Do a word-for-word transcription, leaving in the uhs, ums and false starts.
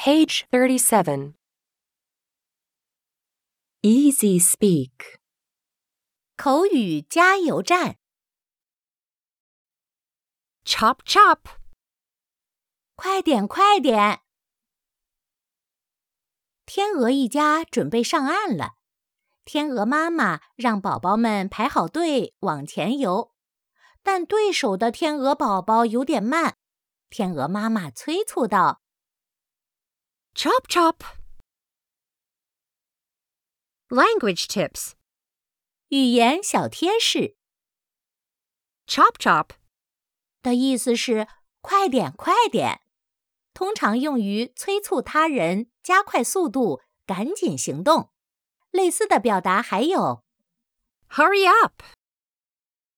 Page thirty-seven. Easy speak. 口语加油站。 Chop chop. 快点快点！天鹅一家准备上岸了。天鹅妈妈让宝宝们排好队往前游，但对手的天鹅宝宝有点慢。天鹅妈妈催促道 Chop chop. Language tips. 语言小贴士 Chop chop. 的意思是快点快点，通常用于催促他人加快速度，赶紧行动。类似的表达还有 Hurry up.